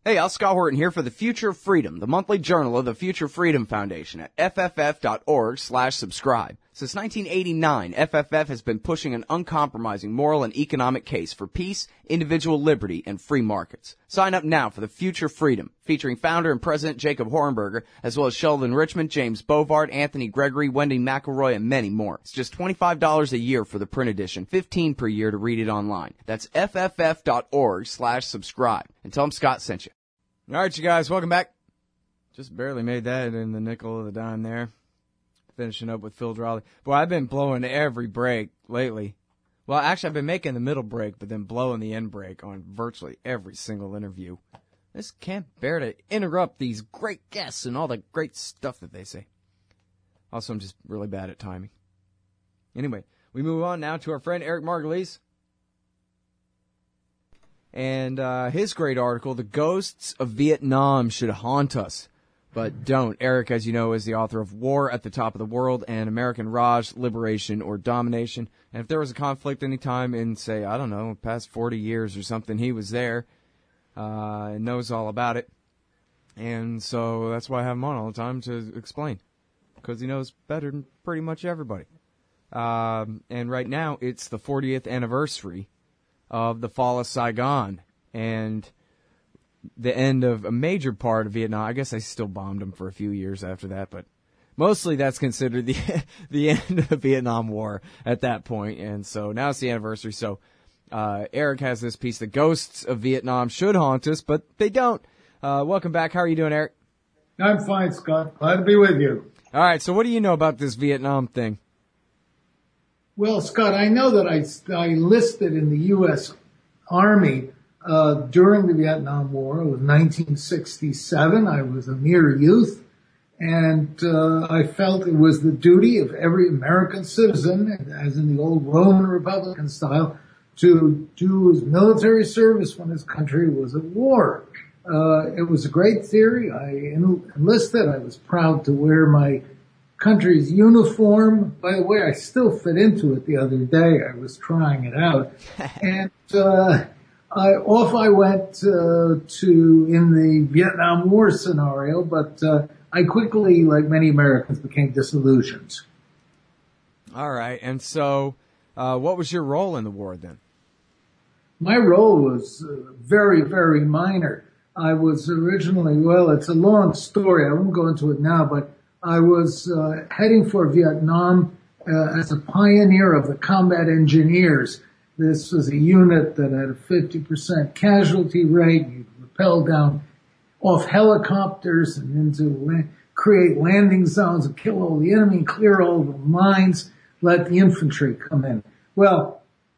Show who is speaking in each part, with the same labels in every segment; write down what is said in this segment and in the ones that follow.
Speaker 1: Hey, Al Scott Horton here for the Future of Freedom, the monthly journal of the Future Freedom Foundation at fff.org/subscribe. Since 1989, FFF has been pushing an uncompromising moral and economic case for peace, individual liberty, and free markets. Sign up now for the Future Freedom, featuring founder and president Jacob Hornberger, as well as Sheldon Richmond, James Bovard, Anthony Gregory, Wendy McElroy, and many more. It's just $25 a year for the print edition, $15 per year to read it online. That's fff.org/subscribe. And tell them Scott sent you. All right, you guys, welcome back. Just barely made that in the nickel of the dime there. Finishing up with Phil Drawley. Boy, I've been blowing every break lately. Well, actually, I've been making the middle break, but then blowing the end break on virtually every single interview. I just can't bear to interrupt these great guests and all the great stuff that they say. Also, I'm just really bad at timing. Anyway, we move on now to our friend Eric Margolis. And his great article, The Ghosts of Vietnam Should Haunt Us, But Don't. Eric, as you know, is the author of War at the Top of the World and American Raj, Liberation or Domination. And if there was a conflict any time in, say, I don't know, past 40 years or something, he was there and knows all about it. And so that's why I have him on all the time to explain, because he knows better than pretty much everybody. And right now, it's the 40th anniversary of the fall of Saigon and the end of a major part of Vietnam. I guess I still bombed them for a few years after that, but mostly that's considered the end of the Vietnam War at that point. And so now it's the anniversary. So Eric has this piece, The Ghosts of Vietnam Should Haunt Us, but they don't. Welcome back. How are you doing, Eric?
Speaker 2: I'm fine, Scott. Glad to be with you.
Speaker 1: All right, so what do you know about this Vietnam thing?
Speaker 2: Well, Scott, I know that I enlisted in the U.S. Army during the Vietnam War. It was 1967. I was a mere youth, and I felt it was the duty of every American citizen, as in the old Roman Republican style, to do his military service when his country was at war. It was a great theory. I enlisted. I was proud to wear my country's uniform. By the way, I still fit into it the other day. I was trying it out. And off I went in the Vietnam War scenario, but I quickly, like many Americans, became disillusioned.
Speaker 1: All right. And so what was your role in the war then?
Speaker 2: My role was very, very minor. I was originally, well, it's a long story. I won't go into it now, but I was heading for Vietnam as a pioneer of the combat engineers. This was a unit that had a 50% casualty rate. You'd rappel down off helicopters and into create landing zones and kill all the enemy, clear all the mines, let the infantry come in. Well,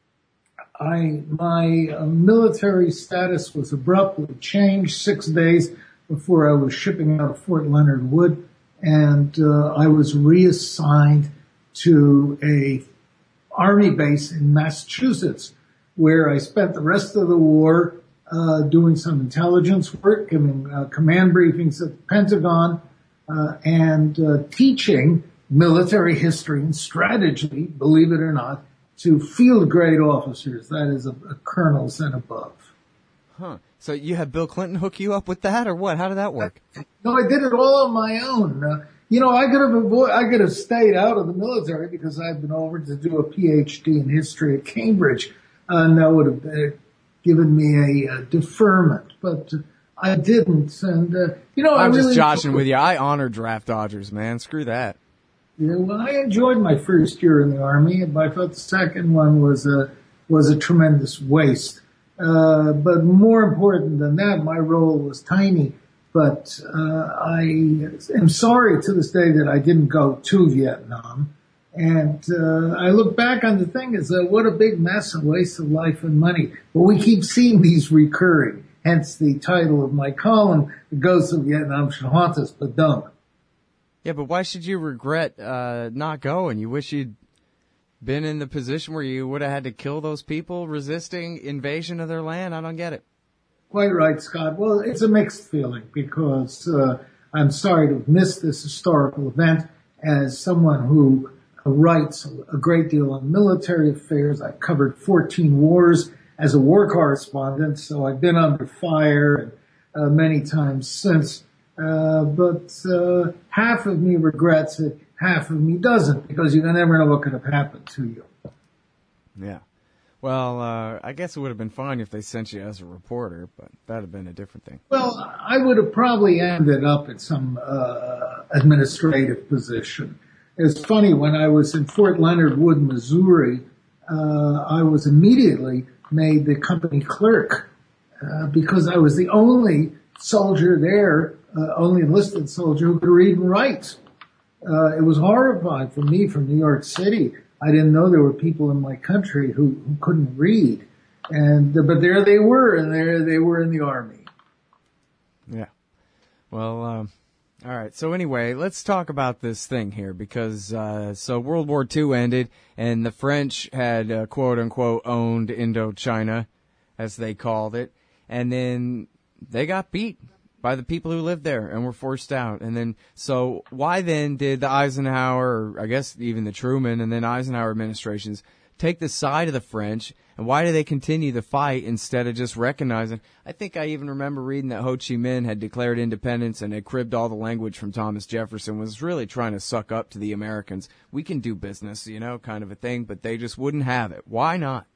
Speaker 2: my military status was abruptly changed 6 days before I was shipping out of Fort Leonard Wood. And I was reassigned to a army base in Massachusetts, where I spent the rest of the war doing some intelligence work, giving command briefings at the Pentagon, and teaching military history and strategy, believe it or not, to field grade officers, that is, colonels and above.
Speaker 1: Huh. So you had Bill Clinton hook you up with that, or what? How did that work?
Speaker 2: No, I did it all on my own. I could have stayed out of the military because I'd been offered to do a PhD in history at Cambridge, and that would have given me a deferment. But I didn't, and
Speaker 1: I'm just joshing with you. I honor draft dodgers, man. Screw that.
Speaker 2: Yeah, well, I enjoyed my first year in the Army, but I thought the second one was a tremendous waste. But more important than that, my role was tiny. But I am sorry to this day that I didn't go to Vietnam. And I look back on the thing as what a big mess, a waste of life and money. But we keep seeing these recurring. Hence the title of my column, The Ghosts of Vietnam Should Haunt Us, But Don't.
Speaker 1: Yeah, but why should you regret not going? You wish you'd been in the position where you would have had to kill those people resisting invasion of their land? I don't get it.
Speaker 2: Quite right, Scott. Well, it's a mixed feeling because I'm sorry to have missed this historical event. As someone who writes a great deal on military affairs, I covered 14 wars as a war correspondent, so I've been under fire. many times since. But half of me regrets it, half of me doesn't, because you never know what could have happened to you.
Speaker 1: Yeah. Well, I guess it would have been fine if they sent you as a reporter, but that'd have been a different thing.
Speaker 2: Well, I would have probably ended up at some administrative position. It's funny, when I was in Fort Leonard Wood, Missouri, I was immediately made the company clerk because I was the only soldier there, only enlisted soldier who could read and write. It was horrifying for me from New York City. I didn't know there were people in my country who couldn't read. But there they were, and there they were in the Army.
Speaker 1: Yeah. Well, all right. So anyway, let's talk about this thing here, because so World War II ended, and the French had quote unquote owned Indochina, as they called it, and then they got beat by the people who lived there and were forced out. And then, so why then did the Eisenhower, or I guess even the Truman and then Eisenhower administrations take the side of the French, and why do they continue the fight instead of just recognizing? I think I even remember reading that Ho Chi Minh had declared independence and had cribbed all the language from Thomas Jefferson, was really trying to suck up to the Americans. We can do business, kind of a thing, but they just wouldn't have it. Why not?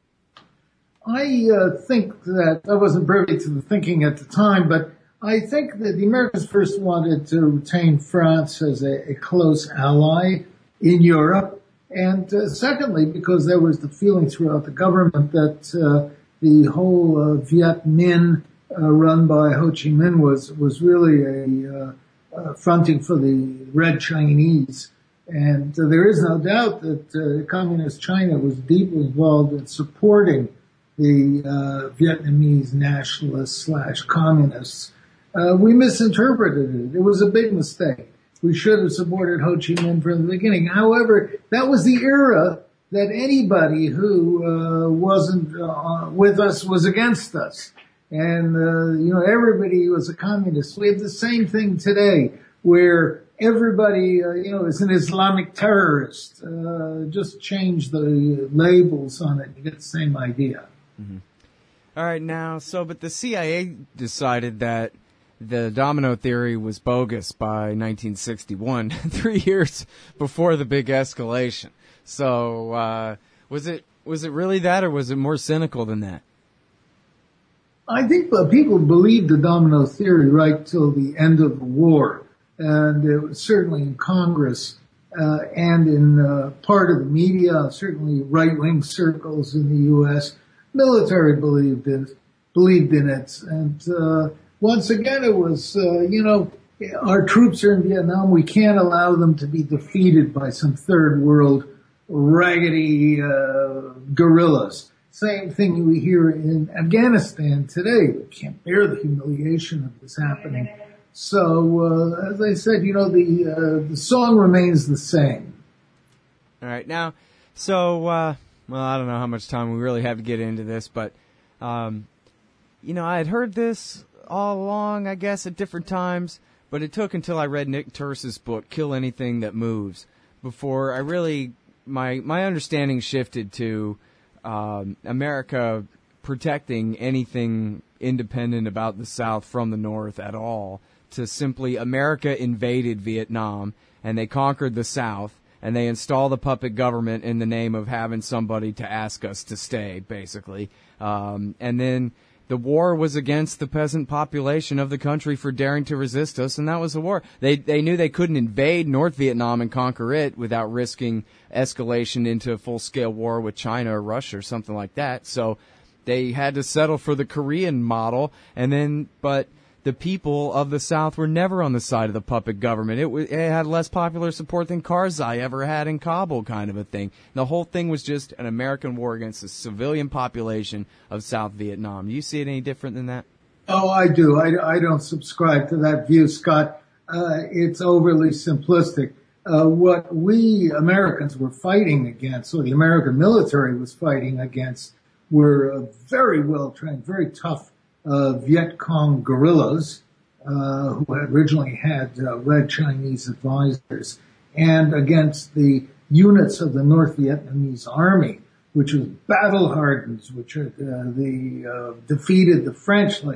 Speaker 2: I think that I wasn't privy to the thinking at the time, but I think that the Americans first wanted to retain France as a close ally in Europe. And secondly, because there was the feeling throughout the government that the whole Viet Minh run by Ho Chi Minh was really a fronting for the Red Chinese. And there is no doubt that Communist China was deeply involved in supporting the Vietnamese nationalists / communists. We misinterpreted it. It was a big mistake. We should have supported Ho Chi Minh from the beginning. However, that was the era that anybody who wasn't with us was against us. And, everybody was a communist. We have the same thing today, where everybody, is an Islamic terrorist. Just change the labels on it. You get the same idea.
Speaker 1: Mm-hmm. All right, now, but the CIA decided that the domino theory was bogus by 1961, 3 years before the big escalation. So, was it really that, or was it more cynical than that?
Speaker 2: I think people believed the domino theory right till the end of the war, and it was certainly in Congress and in part of the media, certainly right-wing circles in the U.S. Military believed in it, and once again, it was, our troops are in Vietnam. We can't allow them to be defeated by some third world raggedy guerrillas. Same thing we hear in Afghanistan today. We can't bear the humiliation of this happening. So, as I said, the song remains the same.
Speaker 1: All right. Now, so, I don't know how much time we really have to get into this, but, I had heard this all along, I guess, at different times, but it took until I read Nick Turse's book, Kill Anything That Moves, before I really, my understanding shifted to America protecting anything independent about the South from the North at all, to simply America invaded Vietnam, and they conquered the South, and they installed a puppet government in the name of having somebody to ask us to stay, basically. And then the war was against the peasant population of the country for daring to resist us, and that was the war. They knew they couldn't invade North Vietnam and conquer it without risking escalation into a full-scale war with China or Russia or something like that. So they had to settle for the Korean model, but the people of the South were never on the side of the puppet government. It had less popular support than Karzai ever had in Kabul, kind of a thing. The whole thing was just an American war against the civilian population of South Vietnam. Do you see it any different than that?
Speaker 2: Oh, I do. I don't subscribe to that view, Scott. It's overly simplistic. What we Americans were fighting against, or the American military was fighting against, were very well-trained, very tough Viet Cong guerrillas who had originally had Red Chinese advisors, and against the units of the North Vietnamese army, which was battle-hardened, which defeated the French like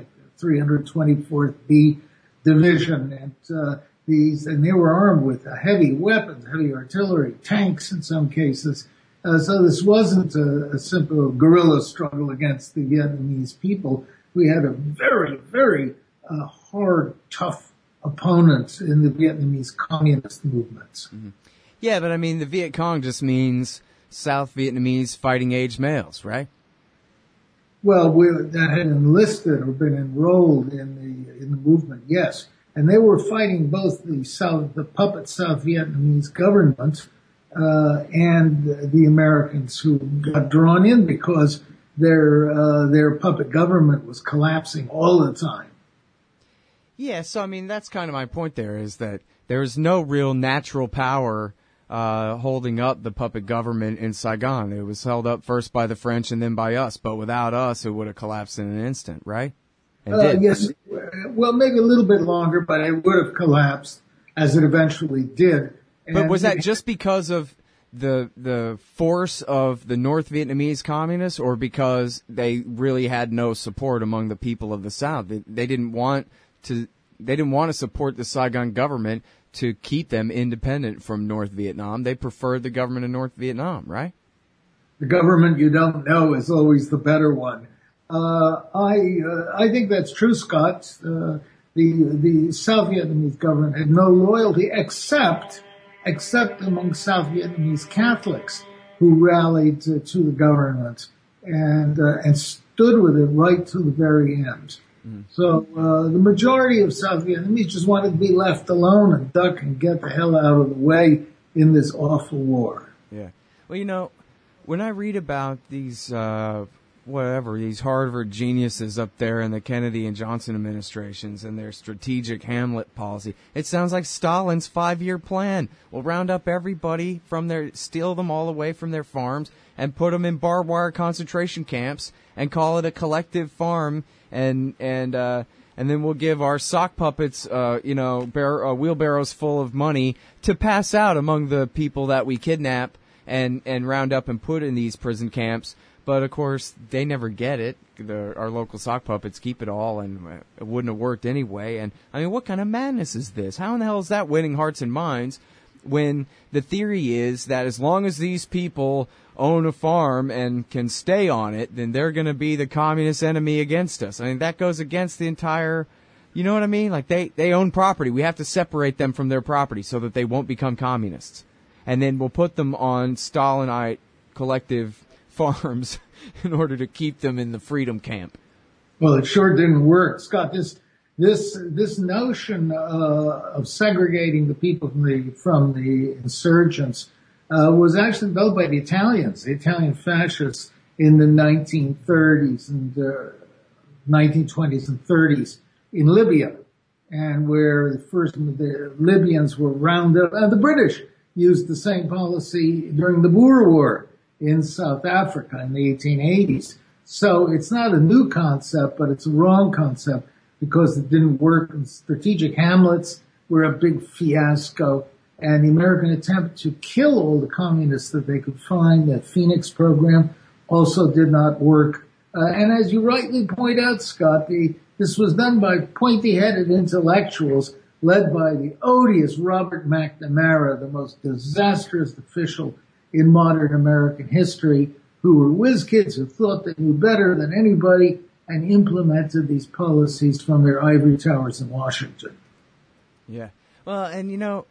Speaker 2: 324th B Division, and they were armed with heavy weapons, heavy artillery, tanks in some cases. So this wasn't a simple guerrilla struggle against the Vietnamese people. We had a very, very hard, tough opponents in the Vietnamese communist movements.
Speaker 1: Mm-hmm. Yeah, but I mean, the Viet Cong just means South Vietnamese fighting age males, right?
Speaker 2: Well, that had enlisted or been enrolled in the movement, yes, and they were fighting both the puppet South Vietnamese government and the Americans who got drawn in because their puppet government was collapsing all the time.
Speaker 1: Yeah, so I mean, that's kind of my point there, is that there's no real natural power holding up the puppet government in Saigon. It was held up first by the French and then by us, but without us, it would have collapsed in an instant, right?
Speaker 2: Yes, well, maybe a little bit longer, but it would have collapsed as it eventually did.
Speaker 1: But was that just because of the force of the North Vietnamese communists, or because they really had no support among the people of the South? They didn't want to support the Saigon government to keep them independent from North Vietnam. They preferred the government of North Vietnam, right?
Speaker 2: The government you don't know is always the better one. I think that's true, Scott. The South Vietnamese government had no loyalty except among South Vietnamese Catholics who rallied to the government and stood with it right to the very end. Mm. So the majority of South Vietnamese just wanted to be left alone and duck and get the hell out of the way in this awful war.
Speaker 1: Yeah. Well, you know, when I read about these these Harvard geniuses up there in the Kennedy and Johnson administrations and their strategic Hamlet policy, it sounds like Stalin's 5-year plan. We'll round up everybody steal them all away from their farms and put them in barbed wire concentration camps and call it a collective farm, and then we'll give our sock puppets, wheelbarrows full of money to pass out among the people that we kidnap and round up and put in these prison camps. But, of course, they never get it. Our local sock puppets keep it all, and it wouldn't have worked anyway. And, I mean, what kind of madness is this? How in the hell is that winning hearts and minds when the theory is that as long as these people own a farm and can stay on it, then they're going to be the communist enemy against us? I mean, that goes against the entire, you know what I mean? Like, they own property. We have to separate them from their property so that they won't become communists. And then we'll put them on Stalinite collective farms in order to keep them in the freedom camp.
Speaker 2: Well, it sure didn't work, Scott. This notion of segregating the people from the insurgents was actually developed by the Italian fascists in the 1930s and 1920s and 30s in Libya, and where the Libyans were rounded up. The British used the same policy during the Boer War in South Africa in the 1880s. So it's not a new concept, but it's a wrong concept because it didn't work. And strategic Hamlets were a big fiasco. And the American attempt to kill all the communists that they could find, that Phoenix program, also did not work. And as you rightly point out, Scott, this was done by pointy-headed intellectuals led by the odious Robert McNamara, the most disastrous official in modern American history, who were whiz kids who thought they knew better than anybody and implemented these policies from their ivory towers in Washington.
Speaker 1: Yeah. Well, and you know,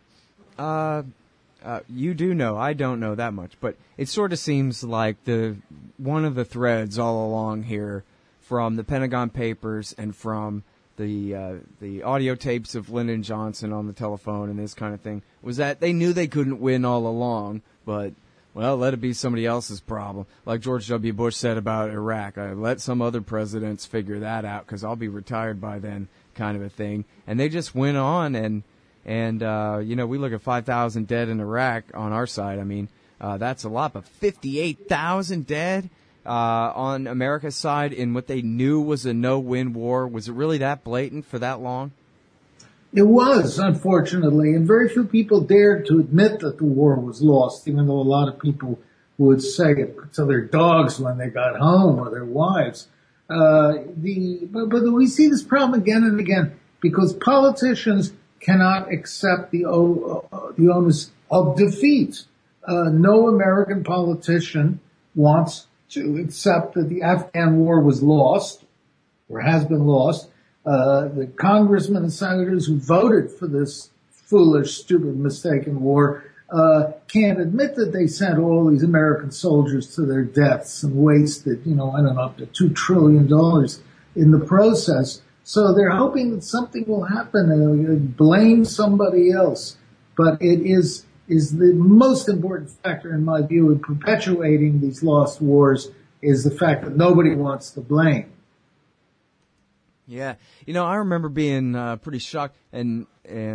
Speaker 1: you do know, I don't know that much, but it sort of seems like one of the threads all along here from the Pentagon Papers and from the audio tapes of Lyndon Johnson on the telephone and this kind of thing was that they knew they couldn't win all along, but well, let it be somebody else's problem. Like George W. Bush said about Iraq, let some other presidents figure that out because I'll be retired by then, kind of a thing. And they just went on, and we look at 5,000 dead in Iraq on our side. I mean, that's a lot, but 58,000 dead on America's side in what they knew was a no-win war. Was it really that blatant for that long?
Speaker 2: It was, unfortunately, and very few people dared to admit that the war was lost, even though a lot of people would say it to their dogs when they got home or their wives. But we see this problem again and again because politicians cannot accept the onus of defeat. No American politician wants to accept that the Afghan war was lost or has been lost. The congressmen and senators who voted for this foolish, stupid, mistaken war can't admit that they sent all these American soldiers to their deaths and wasted, I don't know, up to $2 trillion in the process. So they're hoping that something will happen and blame somebody else. But it is the most important factor, in my view, in perpetuating these lost wars is the fact that nobody wants to blame.
Speaker 1: Yeah. I remember being pretty shocked and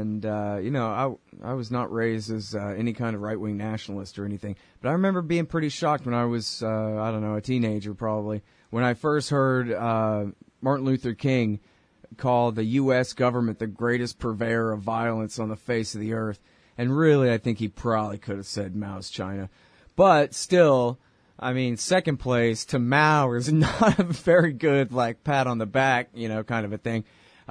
Speaker 1: I was not raised as any kind of right-wing nationalist or anything, but I remember being pretty shocked when I was, a teenager probably, when I first heard Martin Luther King call the U.S. government the greatest purveyor of violence on the face of the earth. And really, I think he probably could have said Mao's China. But still, second place to Mao is not a very good, pat on the back, kind of a thing.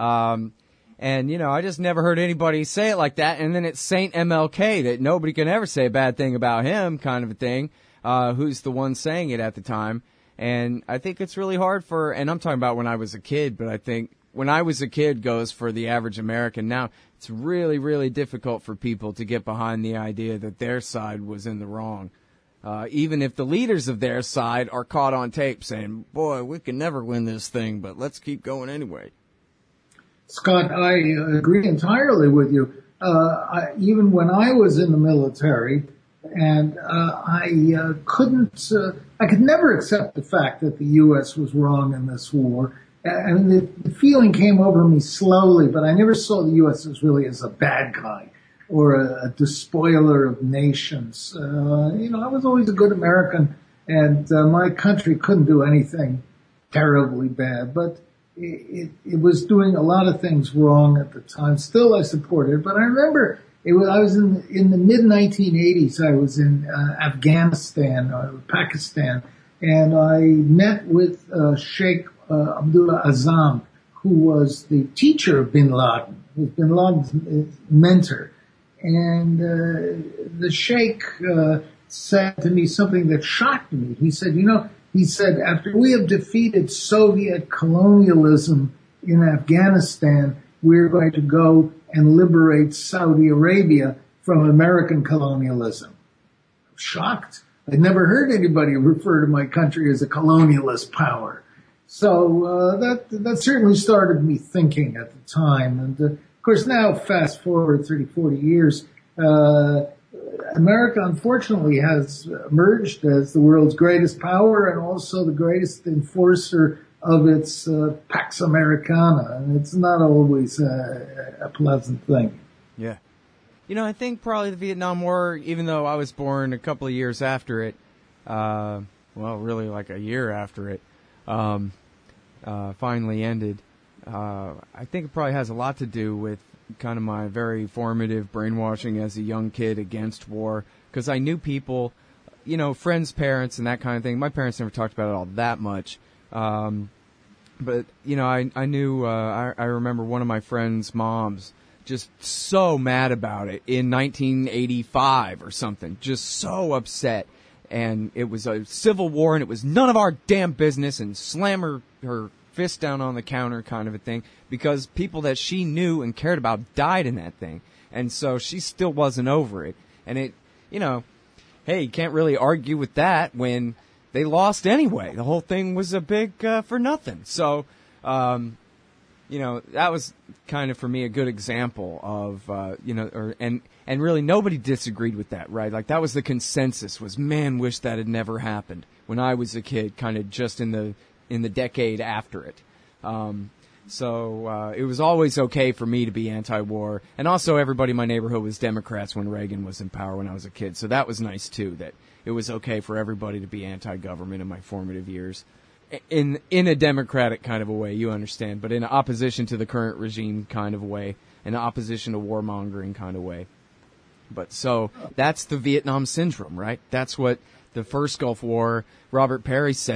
Speaker 1: I just never heard anybody say it like that. And then it's Saint MLK, that nobody can ever say a bad thing about him, kind of a thing, who's the one saying it at the time. And I think it's really hard and I'm talking about when I was a kid, but I think when I was a kid goes for the average American now, it's really, really difficult for people to get behind the idea that their side was in the wrong. Even if the leaders of their side are caught on tape saying, boy, we can never win this thing, but let's keep going anyway.
Speaker 2: Scott, I agree entirely with you. Even when I was in the military, and I could never accept the fact that the U.S. was wrong in this war. The feeling came over me slowly, but I never saw the U.S. as a bad guy or a despoiler of nations. I was always a good American, and my country couldn't do anything terribly bad, but it was doing a lot of things wrong at the time. Still, I supported it, but I remember I was in the mid-1980s. I was in Afghanistan, Pakistan, and I met with Sheikh Abdullah Azam, who was the teacher of bin Laden, was bin Laden's mentor. And the Sheikh said to me something that shocked me. He said, after we have defeated Soviet colonialism in Afghanistan, we're going to go and liberate Saudi Arabia from American colonialism. Shocked. I'd never heard anybody refer to my country as a colonialist power. So that certainly started me thinking at the time. And of course now, fast forward 30, 40 years, America unfortunately has emerged as the world's greatest power and also the greatest enforcer of its Pax Americana. And it's not always a pleasant thing.
Speaker 1: Yeah. I think probably the Vietnam War, even though I was born a couple of years after it, really like a year after it, finally ended, I think it probably has a lot to do with kind of my very formative brainwashing as a young kid against war, because I knew people, friends' parents and that kind of thing. My parents never talked about it all that much. But I knew, I remember one of my friends' moms just so mad about it in 1985 or something, just so upset. And it was a civil war and it was none of our damn business, and slam her fist down on the counter kind of a thing, because people that she knew and cared about died in that thing. And so she still wasn't over it. And it, hey, you can't really argue with that when they lost anyway. The whole thing was a big for nothing. So, that was kind of for me a good example of, and really nobody disagreed with that, right? Like that was the consensus was, man, wish that had never happened when I was a kid, kind of just in the decade after it. So it was always okay for me to be anti-war. And also everybody in my neighborhood was Democrats when Reagan was in power when I was a kid. So that was nice too, that it was okay for everybody to be anti-government in my formative years. In a democratic kind of a way, you understand, but in opposition to the current regime kind of a way, in opposition to warmongering kind of way. But so that's the Vietnam syndrome, right? That's what the first Gulf War, Robert Perry says,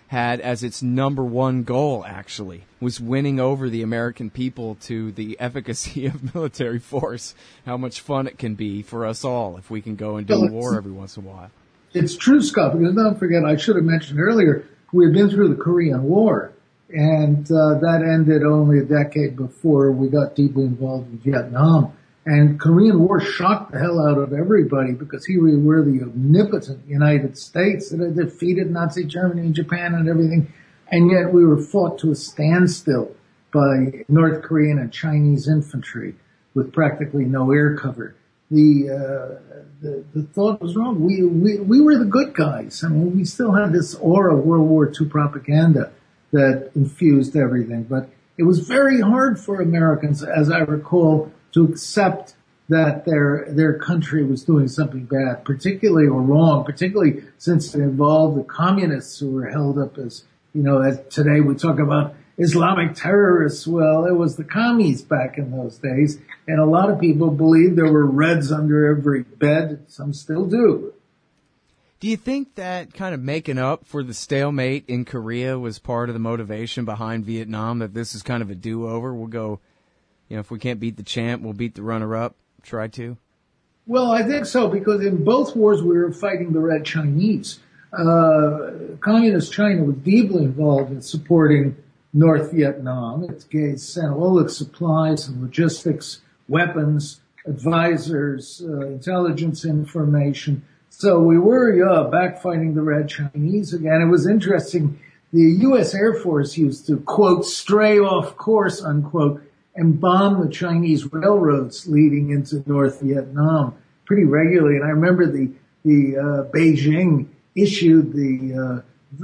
Speaker 1: had as its number one goal, actually, was winning over the American people to the efficacy of military force, how much fun it can be for us all if we can go and do a war every once in a while.
Speaker 2: It's true, Scott, because don't forget, I should have mentioned earlier, we had been through the Korean War, and that ended only a decade before we got deeply involved in Vietnam. And Korean War shocked the hell out of everybody because here we were, the omnipotent United States that had defeated Nazi Germany and Japan and everything. And yet we were fought to a standstill by North Korean and Chinese infantry with practically no air cover. The thought was wrong. We were the good guys. I mean, we still had this aura of World War II propaganda that infused everything. But it was very hard for Americans, as I recall, to accept that their country was doing something bad, particularly or wrong, particularly since it involved the communists who were held up as, as today we talk about Islamic terrorists. Well, it was the commies back in those days, and a lot of people believed there were Reds under every bed. Some still do.
Speaker 1: Do you think that kind of making up for the stalemate in Korea was part of the motivation behind Vietnam, that this is kind of a do-over? We'll go, if we can't beat the champ, we'll beat the runner-up, try to?
Speaker 2: Well, I think so, because in both wars we were fighting the Red Chinese. Communist China was deeply involved in supporting North Vietnam. It sent all its supplies and logistics, weapons, advisors, intelligence information. So we were, back fighting the Red Chinese again. It was interesting. The U.S. Air Force used to, quote, stray off course, unquote, and bomb the Chinese railroads leading into North Vietnam pretty regularly. And I remember the Beijing issued the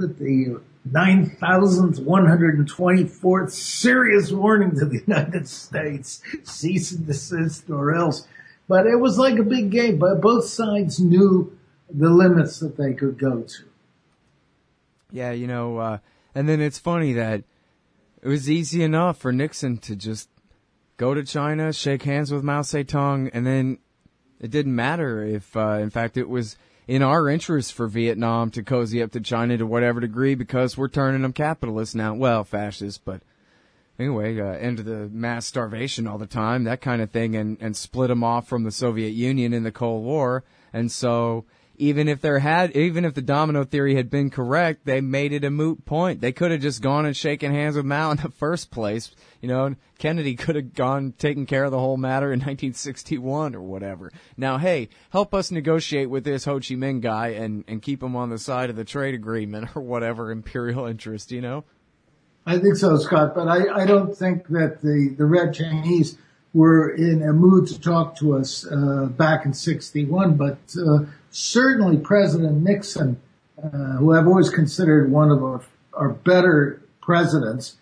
Speaker 2: 9,124th serious warning to the United States, cease and desist or else. But it was like a big game, but both sides knew the limits that they could go to.
Speaker 1: Yeah, and then it's funny that it was easy enough for Nixon to just go to China, shake hands with Mao Zedong, and then it didn't matter if, in fact, it was in our interest for Vietnam to cozy up to China to whatever degree because we're turning them capitalist now. Well, fascist, but anyway, end of the mass starvation all the time, that kind of thing, and split them off from the Soviet Union in the Cold War. And so even if the domino theory had been correct, they made it a moot point. They could have just gone and shaken hands with Mao in the first place. Kennedy could have taken care of the whole matter in 1961 or whatever. Now, hey, help us negotiate with this Ho Chi Minh guy and keep him on the side of the trade agreement or whatever imperial interest,
Speaker 2: I think so, Scott, but I don't think that the Red Chinese were in a mood to talk to us back in 61, but certainly President Nixon, who I've always considered one of our better presidents,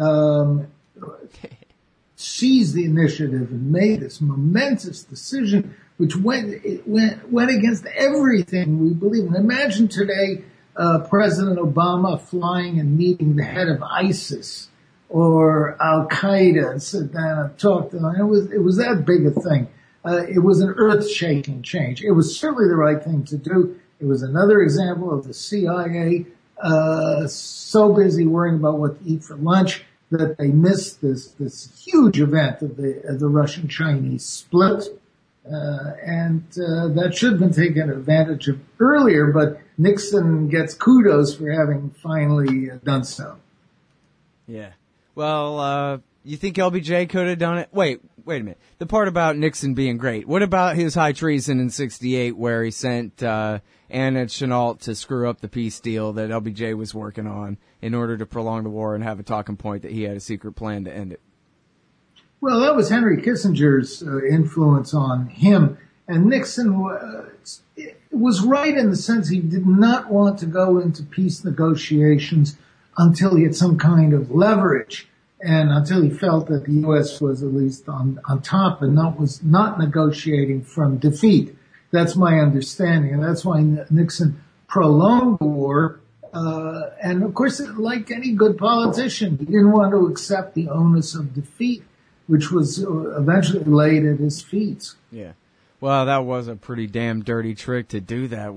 Speaker 2: seized the initiative and made this momentous decision, which went against everything we believe in. Imagine today President Obama flying and meeting the head of ISIS or Al Qaeda and sit down and talk to them. It was that big a thing. It was an earth-shaking change. It was certainly the right thing to do. It was another example of the CIA so busy worrying about what to eat for lunch that they missed this huge event of the Russian-Chinese split. And that should have been taken advantage of earlier, but Nixon gets kudos for having finally done so.
Speaker 1: Yeah. Well, you think LBJ could have done it? Wait a minute. The part about Nixon being great. What about his high treason in '68 where he sent Anna Chennault to screw up the peace deal that LBJ was working on in order to prolong the war and have a talking point that he had a secret plan to end it?
Speaker 2: Well, that was Henry Kissinger's influence on him. And Nixon was right in the sense he did not want to go into peace negotiations until he had some kind of leverage and until he felt that the U.S. was at least on top and was not negotiating from defeat. That's my understanding. And that's why Nixon prolonged the war. And of course, like any good politician, he didn't want to accept the onus of defeat, which was eventually laid at his feet.
Speaker 1: Yeah. Well, that was a pretty damn dirty trick to do that when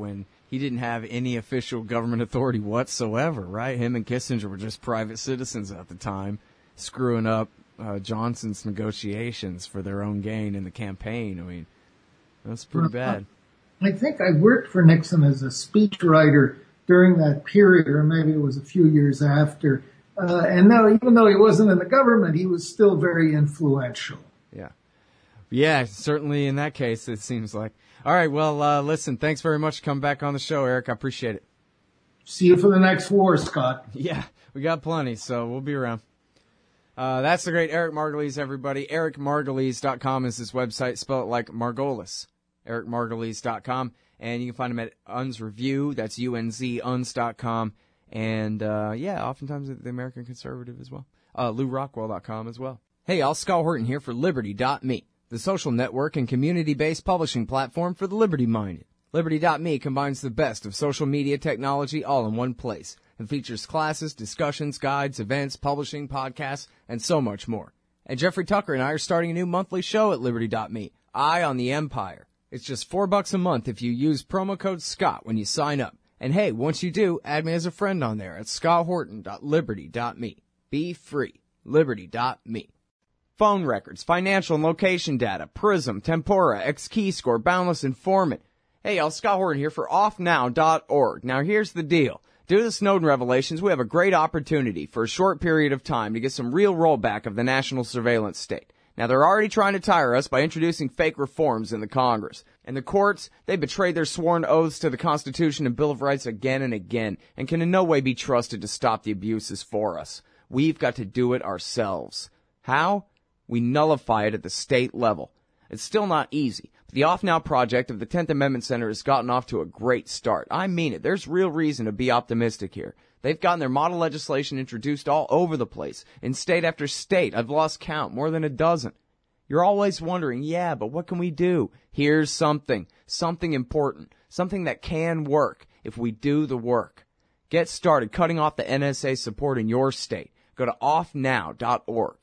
Speaker 1: He didn't have any official government authority whatsoever, right? Him and Kissinger were just private citizens at the time, screwing up Johnson's negotiations for their own gain in the campaign. I mean, that's pretty bad.
Speaker 2: I think I worked for Nixon as a speechwriter during that period, or maybe it was a few years after. And no, even though he wasn't in the government, he was still very influential.
Speaker 1: Yeah. Yeah, certainly in that case, it seems like. All right, well, listen, thanks very much for coming back on the show, Eric. I appreciate it.
Speaker 2: See you for the next war, Scott.
Speaker 1: Yeah, we got plenty, so we'll be around. That's the great Eric Margolis, everybody. EricMargolis.com is his website. Spell it like Margolis. EricMargolis.com. And you can find him at Unz Review. That's UNZ, Unz.com. And, oftentimes at the American Conservative as well. LouRockwell.com as well. Hey, y'all, Scott Horton here for Liberty.me, the social network and community-based publishing platform for the liberty-minded. Liberty.me combines the best of social media technology all in one place and features classes, discussions, guides, events, publishing, podcasts, and so much more. And Jeffrey Tucker and I are starting a new monthly show at Liberty.me, Eye on the Empire. It's just $4 a month if you use promo code SCOTT when you sign up. And hey, once you do, add me as a friend on there at scotthorton.liberty.me. Be free. Liberty.me. Phone records, financial and location data, Prism, Tempora, X-Keyscore, Boundless Informant. Hey, y'all, Scott Horton here for offnow.org. Now, here's the deal. Due to the Snowden revelations, we have a great opportunity for a short period of time to get some real rollback of the national surveillance state. Now, they're already trying to tire us by introducing fake reforms in the Congress. And the courts, they betrayed their sworn oaths to the Constitution and Bill of Rights again and again, and can in no way be trusted to stop the abuses for us. We've got to do it ourselves. How? We nullify it at the state level. It's still not easy, but the Off Now project of the 10th Amendment Center has gotten off to a great start. I mean it. There's real reason to be optimistic here. They've gotten their model legislation introduced all over the place, in state after state. I've lost count, more than a dozen. You're always wondering, yeah, but what can we do? Here's something important, something that can work if we do the work. Get started cutting off the NSA support in your state. Go to offnow.org.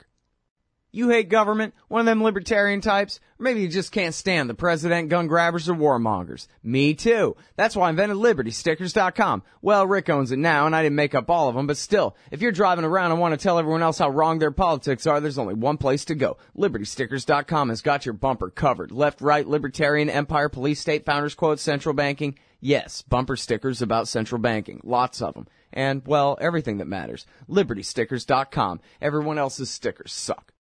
Speaker 1: You hate government? One of them libertarian types? Or maybe you just can't stand the president, gun grabbers, or warmongers. Me too. That's why I invented LibertyStickers.com. Well, Rick owns it now, and I didn't make up all of them, but still, if you're driving around and want to tell everyone else how wrong their politics are, there's only one place to go. LibertyStickers.com has got your bumper covered. Left, right, libertarian, empire, police, state, founders quote, central banking. Yes, bumper stickers about central banking. Lots of them. And, well, everything that matters. LibertyStickers.com. Everyone else's stickers suck.